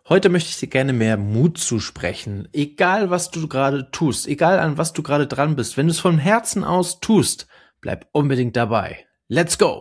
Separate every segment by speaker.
Speaker 1: Heute möchte ich dir gerne mehr Mut zusprechen. Egal, was du gerade tust, egal an was du gerade dran bist, wenn du es vom Herzen aus tust, bleib unbedingt dabei. Let's go!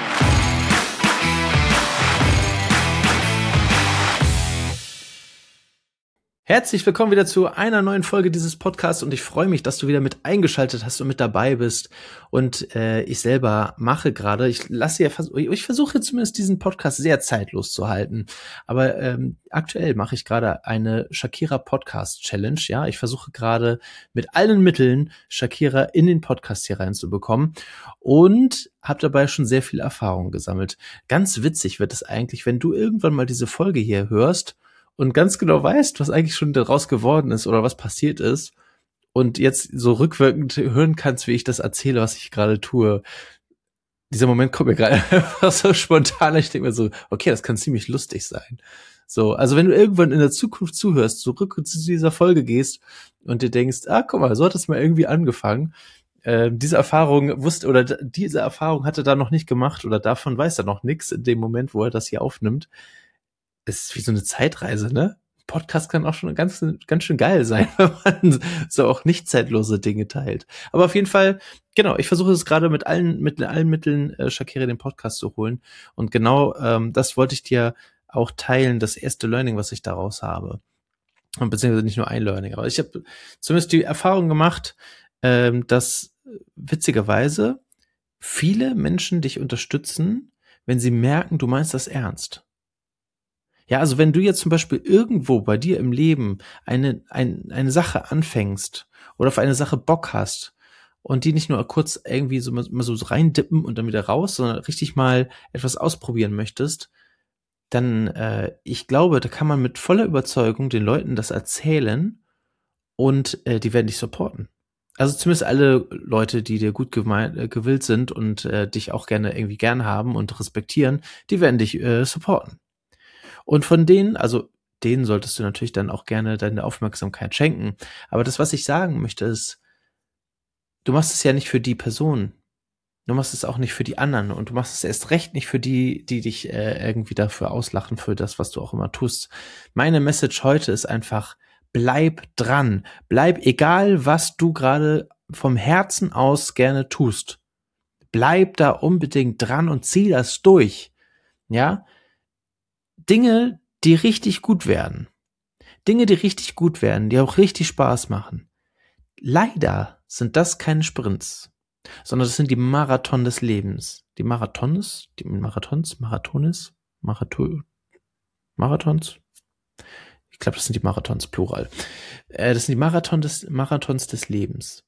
Speaker 1: Herzlich willkommen wieder zu einer neuen Folge dieses Podcasts und ich freue mich, dass du wieder mit eingeschaltet hast und mit dabei bist. Und ich selber mache gerade, ich versuche zumindest diesen Podcast sehr zeitlos zu halten. Aber aktuell mache ich gerade eine Shakira Podcast Challenge. Ja, ich versuche gerade mit allen Mitteln Shakira in den Podcast hier reinzubekommen und habe dabei schon sehr viel Erfahrung gesammelt. Ganz witzig wird es eigentlich, wenn du irgendwann mal diese Folge hier hörst und ganz genau weißt, was eigentlich schon daraus geworden ist oder was passiert ist und jetzt so rückwirkend hören kannst, wie ich das erzähle, was ich gerade tue. Dieser Moment kommt mir gerade einfach so spontan. Ich denke mir so, okay, das kann ziemlich lustig sein. So, also wenn du irgendwann in der Zukunft zuhörst, zurück zu dieser Folge gehst und dir denkst, guck mal, so hat es mal irgendwie angefangen. Diese Erfahrung hatte er da noch nicht gemacht oder davon weiß er noch nichts in dem Moment, wo er das hier aufnimmt. Es ist wie so eine Zeitreise, ne? Podcast kann auch schon ganz schön geil sein, wenn man so auch nicht zeitlose Dinge teilt. Aber auf jeden Fall, genau, ich versuche es gerade mit allen Mitteln, Shakira den Podcast zu holen. Und genau das wollte ich dir auch teilen, das erste Learning, was ich daraus habe. Und beziehungsweise nicht nur ein Learning, aber ich habe zumindest die Erfahrung gemacht, dass witzigerweise viele Menschen dich unterstützen, wenn sie merken, du meinst das ernst. Ja, also wenn du jetzt zum Beispiel irgendwo bei dir im Leben eine Sache anfängst oder auf eine Sache Bock hast und die nicht nur kurz irgendwie so mal so reindippen und dann wieder raus, sondern richtig mal etwas ausprobieren möchtest, dann ich glaube, da kann man mit voller Überzeugung den Leuten das erzählen und die werden dich supporten. Also zumindest alle Leute, die dir gut gewillt sind und dich auch gern haben und respektieren, die werden dich supporten. Und von denen solltest du natürlich dann auch gerne deine Aufmerksamkeit schenken. Aber das, was ich sagen möchte, ist, du machst es ja nicht für die Person. Du machst es auch nicht für die anderen. Und du machst es erst recht nicht für die dich irgendwie dafür auslachen, für das, was du auch immer tust. Meine Message heute ist einfach, bleib dran. Bleib, egal was du gerade vom Herzen aus gerne tust. Bleib da unbedingt dran und zieh das durch. Ja? Dinge, die richtig gut werden. Dinge, die richtig gut werden, die auch richtig Spaß machen. Leider sind das keine Sprints, sondern das sind die Marathon des Lebens. Marathons? Ich glaube, das sind die Marathons, Plural. Das sind die Marathons des Lebens.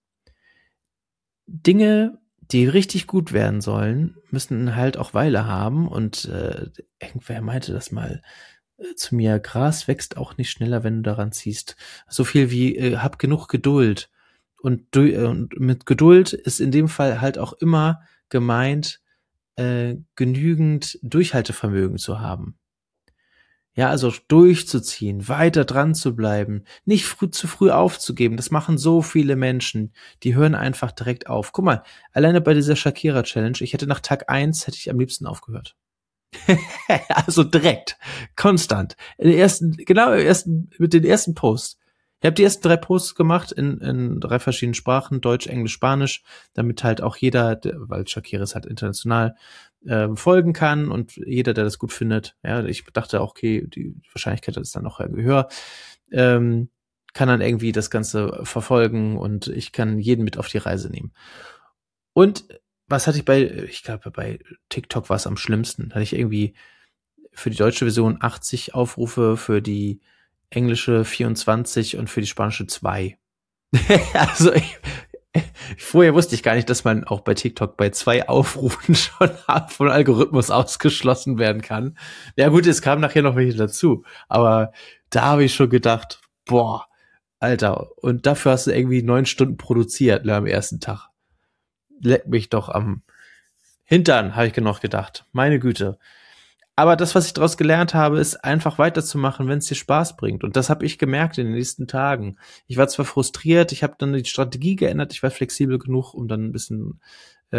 Speaker 1: Dinge, die richtig gut werden sollen, müssen halt auch Weile haben und irgendwer meinte das mal zu mir, Gras wächst auch nicht schneller, wenn du daran ziehst. So viel wie hab genug Geduld. Und mit Geduld ist in dem Fall halt auch immer gemeint, genügend Durchhaltevermögen zu haben. Ja, also durchzuziehen, weiter dran zu bleiben, nicht zu früh aufzugeben. Das machen so viele Menschen. Die hören einfach direkt auf. Guck mal, alleine bei dieser Shakira-Challenge, nach Tag 1 hätte ich am liebsten aufgehört. Also direkt, konstant. Mit den ersten Posts. Ich habe die ersten 3 Posts gemacht in 3 verschiedenen Sprachen, Deutsch, Englisch, Spanisch, damit halt auch jeder, weil Shakira ist halt international, folgen kann und jeder, der das gut findet. Ja, ich dachte auch, okay, die Wahrscheinlichkeit ist dann noch höher. Kann dann irgendwie das Ganze verfolgen und ich kann jeden mit auf die Reise nehmen. Und was hatte ich glaube, bei TikTok war es am schlimmsten. Hatte ich irgendwie für die deutsche Version 80 Aufrufe, für die englische 24 und für die spanische 2. Also vorher wusste ich gar nicht, dass man auch bei TikTok bei 2 Aufrufen schon vom Algorithmus ausgeschlossen werden kann. Ja gut, es kam nachher noch welche dazu. Aber da habe ich schon gedacht, boah, Alter, und dafür hast du irgendwie 9 Stunden produziert, am ersten Tag. Leck mich doch am Hintern, habe ich noch gedacht. Meine Güte. Aber das, was ich daraus gelernt habe, ist einfach weiterzumachen, wenn es dir Spaß bringt. Und das habe ich gemerkt in den nächsten Tagen. Ich war zwar frustriert, ich habe dann die Strategie geändert, ich war flexibel genug, um dann ein bisschen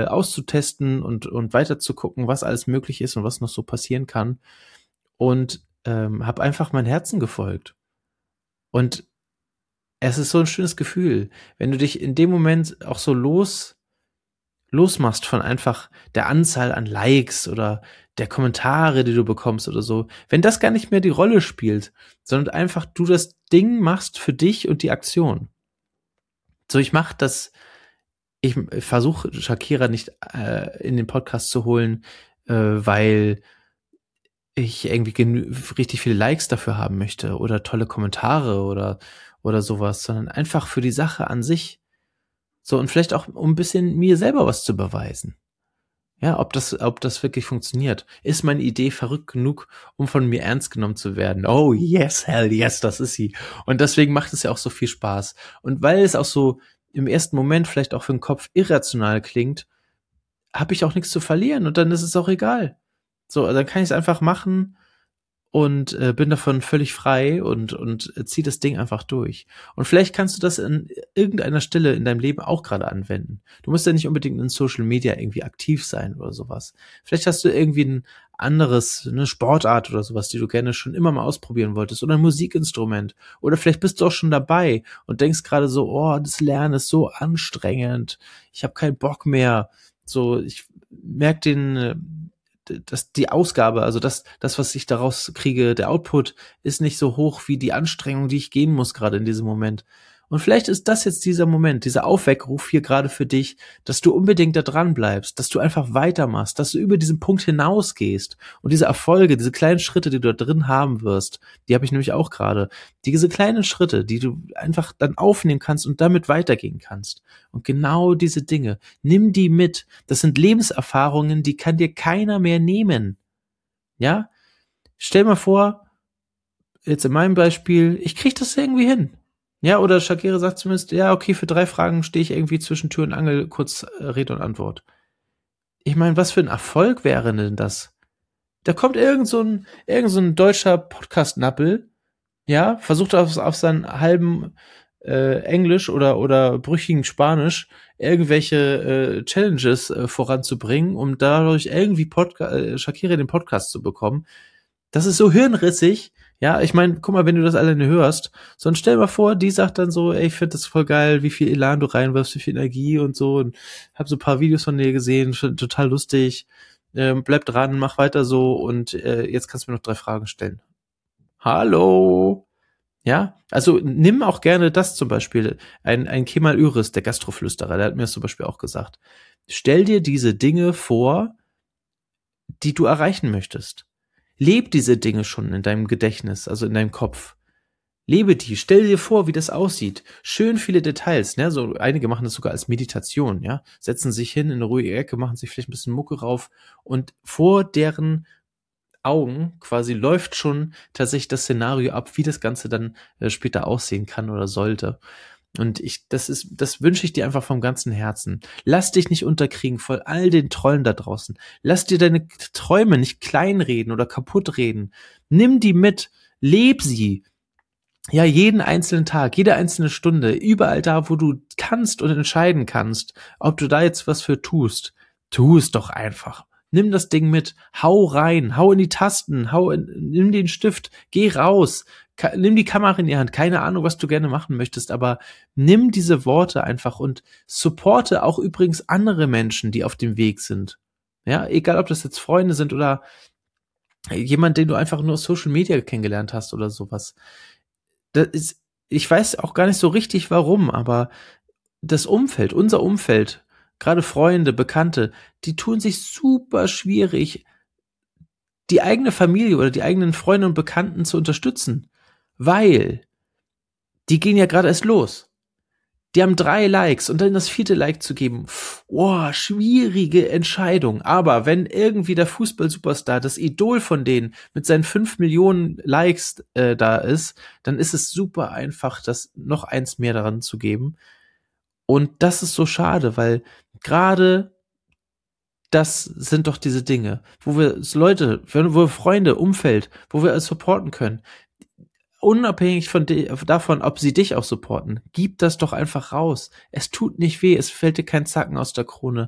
Speaker 1: auszutesten und weiter zu gucken, was alles möglich ist und was noch so passieren kann. Und habe einfach mein Herzen gefolgt. Und es ist so ein schönes Gefühl, wenn du dich in dem Moment auch so losmachst von einfach der Anzahl an Likes oder der Kommentare, die du bekommst oder so. Wenn das gar nicht mehr die Rolle spielt, sondern einfach du das Ding machst für dich und die Aktion. So, ich versuche Shakira nicht in den Podcast zu holen, weil ich irgendwie richtig viele Likes dafür haben möchte oder tolle Kommentare oder sowas, sondern einfach für die Sache an sich. So, und vielleicht auch, um ein bisschen mir selber was zu beweisen. Ja, ob das wirklich funktioniert. Ist meine Idee verrückt genug, um von mir ernst genommen zu werden? Oh yes, hell yes, das ist sie. Und deswegen macht es ja auch so viel Spaß. Und weil es auch so im ersten Moment vielleicht auch für den Kopf irrational klingt, habe ich auch nichts zu verlieren und dann ist es auch egal. So, dann kann ich es einfach machen und bin davon völlig frei und zieh das Ding einfach durch. Und vielleicht kannst du das an irgendeiner Stelle in deinem Leben auch gerade anwenden. Du musst ja nicht unbedingt in Social Media irgendwie aktiv sein oder sowas. Vielleicht hast du irgendwie ein anderes, eine Sportart oder sowas, die du gerne schon immer mal ausprobieren wolltest oder ein Musikinstrument. Oder vielleicht bist du auch schon dabei und denkst gerade so, oh, das Lernen ist so anstrengend. Ich habe keinen Bock mehr. So, ich merke die Ausgabe, also das, was ich daraus kriege, der Output ist nicht so hoch wie die Anstrengung, die ich gehen muss gerade in diesem Moment. Und vielleicht ist das jetzt dieser Moment, dieser Aufweckruf hier gerade für dich, dass du unbedingt da dran bleibst, dass du einfach weitermachst, dass du über diesen Punkt hinausgehst und diese Erfolge, diese kleinen Schritte, die du da drin haben wirst, die habe ich nämlich auch gerade, diese kleinen Schritte, die du einfach dann aufnehmen kannst und damit weitergehen kannst. Und genau diese Dinge, nimm die mit. Das sind Lebenserfahrungen, die kann dir keiner mehr nehmen. Ja? Stell mal vor, jetzt in meinem Beispiel, ich krieg das irgendwie hin. Ja, oder Shakira sagt zumindest, ja, okay, für 3 Fragen stehe ich irgendwie zwischen Tür und Angel, kurz Rede und Antwort. Ich meine, was für ein Erfolg wäre denn das? Da kommt irgend so ein deutscher Podcast-Nappel, ja, versucht auf seinen halben Englisch oder brüchigen Spanisch irgendwelche Challenges voranzubringen, um dadurch irgendwie Shakira den Podcast zu bekommen. Das ist so hirnrissig. Ja, ich meine, guck mal, wenn du das alleine hörst, sonst stell mal vor, die sagt dann so, ey, ich finde das voll geil, wie viel Elan du reinwirfst, wie viel Energie und so, und hab so ein paar Videos von dir gesehen, total lustig, bleib dran, mach weiter so und jetzt kannst du mir noch 3 Fragen stellen. Hallo? Ja, also nimm auch gerne das zum Beispiel, ein Kemal Üris, der Gastroflüsterer, der hat mir das zum Beispiel auch gesagt. Stell dir diese Dinge vor, die du erreichen möchtest. Leb diese Dinge schon in deinem Gedächtnis, also in deinem Kopf. Lebe die, stell dir vor, wie das aussieht. Schön viele Details, ne? So einige machen das sogar als Meditation, ja? Setzen sich hin in eine ruhige Ecke, machen sich vielleicht ein bisschen Mucke rauf und vor deren Augen quasi läuft schon tatsächlich das Szenario ab, wie das Ganze dann später aussehen kann oder sollte. Und das wünsche ich dir einfach vom ganzen Herzen. Lass dich nicht unterkriegen von all den Trollen da draußen. Lass dir deine Träume nicht kleinreden oder kaputt reden. Nimm die mit, leb sie. Ja, jeden einzelnen Tag, jede einzelne Stunde, überall da, wo du kannst und entscheiden kannst, ob du da jetzt was für tust. Tu es doch einfach. Nimm das Ding mit, hau rein, hau in die Tasten, nimm den Stift, geh raus, nimm die Kamera in die Hand, keine Ahnung, was du gerne machen möchtest, aber nimm diese Worte einfach und supporte auch übrigens andere Menschen, die auf dem Weg sind. Ja, egal ob das jetzt Freunde sind oder jemand, den du einfach nur aus Social Media kennengelernt hast oder sowas. Ich weiß auch gar nicht so richtig warum, aber das Umfeld, unser Umfeld, gerade Freunde, Bekannte, die tun sich super schwierig, die eigene Familie oder die eigenen Freunde und Bekannten zu unterstützen, weil die gehen ja gerade erst los. Die haben 3 Likes und dann das 4. Like zu geben. Boah, schwierige Entscheidung. Aber wenn irgendwie der Fußball-Superstar, das Idol von denen, mit seinen 5 Millionen Likes da ist, dann ist es super einfach, das noch eins mehr daran zu geben. Und das ist so schade, weil gerade das sind doch diese Dinge, wo wir Leute, wo wir Freunde, Umfeld, wo wir es supporten können, unabhängig davon, ob sie dich auch supporten, gib das doch einfach raus. Es tut nicht weh, es fällt dir kein Zacken aus der Krone.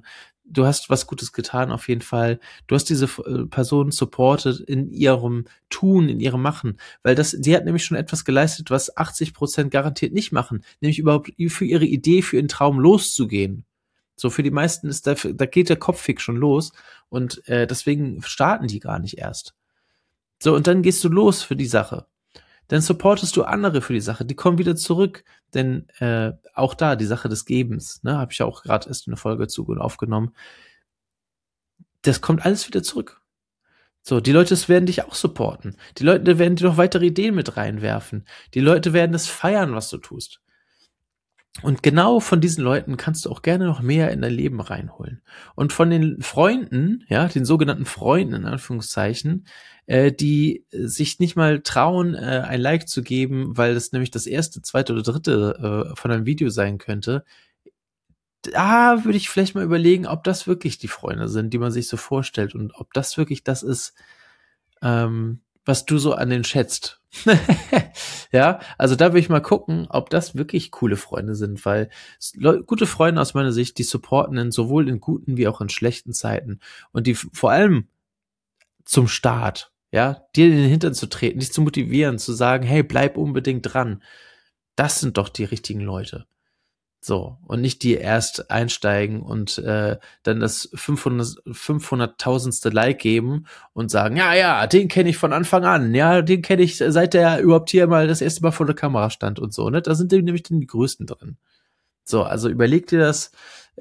Speaker 1: du hast was Gutes getan auf jeden Fall. Du hast diese Person supported in ihrem Tun, in ihrem Machen, weil sie hat nämlich schon etwas geleistet, was 80% garantiert nicht machen, nämlich überhaupt für ihre Idee, für ihren Traum loszugehen. So, für die meisten da geht der Kopfweg schon los und deswegen starten die gar nicht erst. So, und dann gehst du los für die Sache. Dann supportest du andere für die Sache. Die kommen wieder zurück. Denn auch da, die Sache des Gebens, ne, habe ich ja auch gerade erst eine Folge zu aufgenommen. Das kommt alles wieder zurück. So, die Leute werden dich auch supporten. Die Leute werden dir noch weitere Ideen mit reinwerfen. Die Leute werden es feiern, was du tust. Und genau von diesen Leuten kannst du auch gerne noch mehr in dein Leben reinholen. Und von den Freunden, ja, den sogenannten Freunden in Anführungszeichen, die sich nicht mal trauen, ein Like zu geben, weil das nämlich das erste, zweite oder dritte von einem Video sein könnte, da würde ich vielleicht mal überlegen, ob das wirklich die Freunde sind, die man sich so vorstellt und ob das wirklich das ist, was du so an den schätzt. Ja, also da will ich mal gucken, ob das wirklich coole Freunde sind, weil gute Freunde aus meiner Sicht, die supporten in sowohl in guten wie auch in schlechten Zeiten und die vor allem zum Start, ja, dir in den Hintern zu treten, dich zu motivieren, zu sagen, hey, bleib unbedingt dran. Das sind doch die richtigen Leute. So, und nicht die erst einsteigen und dann das 500.000ste Like geben und sagen, ja, den kenne ich von Anfang an, ja, den kenne ich, seit der überhaupt hier mal das erste Mal vor der Kamera stand und so, ne? Da sind nämlich dann die Größten drin. So, also überleg dir das,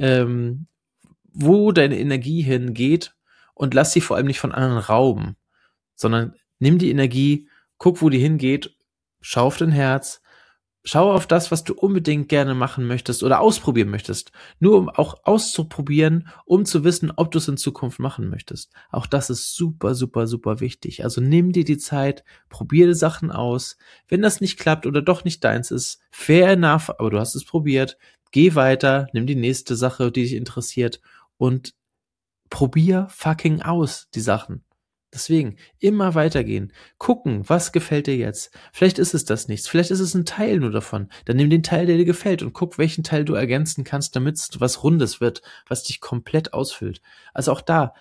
Speaker 1: wo deine Energie hingeht und lass sie vor allem nicht von anderen rauben, sondern nimm die Energie, guck, wo die hingeht, schau auf dein Herz, schau auf das, was du unbedingt gerne machen möchtest oder ausprobieren möchtest. Nur um auch auszuprobieren, um zu wissen, ob du es in Zukunft machen möchtest. Auch das ist super, super, super wichtig. Also nimm dir die Zeit, probiere Sachen aus. Wenn das nicht klappt oder doch nicht deins ist, fair enough, aber du hast es probiert. Geh weiter, nimm die nächste Sache, die dich interessiert und probier fucking aus die Sachen. Deswegen immer weitergehen, gucken, was gefällt dir jetzt. Vielleicht ist es das nichts, vielleicht ist es ein Teil nur davon. Dann nimm den Teil, der dir gefällt und guck, welchen Teil du ergänzen kannst, damit es was Rundes wird, was dich komplett ausfüllt. Also auch da,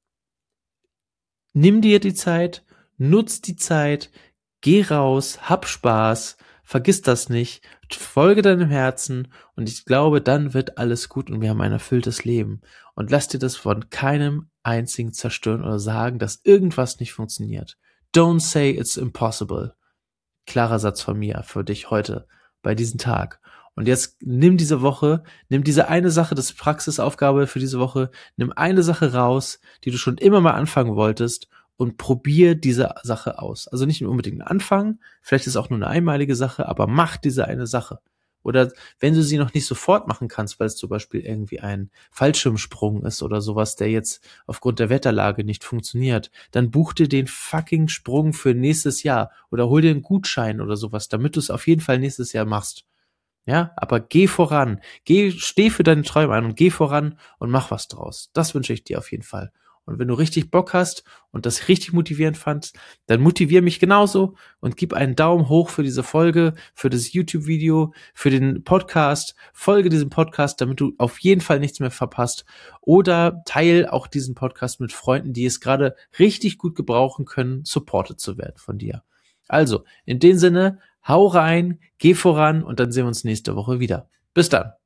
Speaker 1: nimm dir die Zeit, nutz die Zeit, geh raus, hab Spaß, vergiss das nicht, folge deinem Herzen und ich glaube, dann wird alles gut und wir haben ein erfülltes Leben. Und lass dir das von keinem einzigen zerstören oder sagen, dass irgendwas nicht funktioniert. Don't say it's impossible. Klarer Satz von mir für dich heute bei diesem Tag. Und jetzt nimm diese Woche, nimm diese eine Sache, das Praxisaufgabe für diese Woche, nimm eine Sache raus, die du schon immer mal anfangen wolltest und probier diese Sache aus. Also nicht unbedingt anfangen, vielleicht ist es auch nur eine einmalige Sache, aber mach diese eine Sache. Oder wenn du sie noch nicht sofort machen kannst, weil es zum Beispiel irgendwie ein Fallschirmsprung ist oder sowas, der jetzt aufgrund der Wetterlage nicht funktioniert, dann buch dir den fucking Sprung für nächstes Jahr oder hol dir einen Gutschein oder sowas, damit du es auf jeden Fall nächstes Jahr machst. Ja, aber geh voran. Steh für deine Träume ein und geh voran und mach was draus. Das wünsche ich dir auf jeden Fall. Und wenn du richtig Bock hast und das richtig motivierend fandst, dann motivier mich genauso und gib einen Daumen hoch für diese Folge, für das YouTube-Video, für den Podcast. Folge diesem Podcast, damit du auf jeden Fall nichts mehr verpasst. Oder teil auch diesen Podcast mit Freunden, die es gerade richtig gut gebrauchen können, supported zu werden von dir. Also, in dem Sinne, hau rein, geh voran und dann sehen wir uns nächste Woche wieder. Bis dann.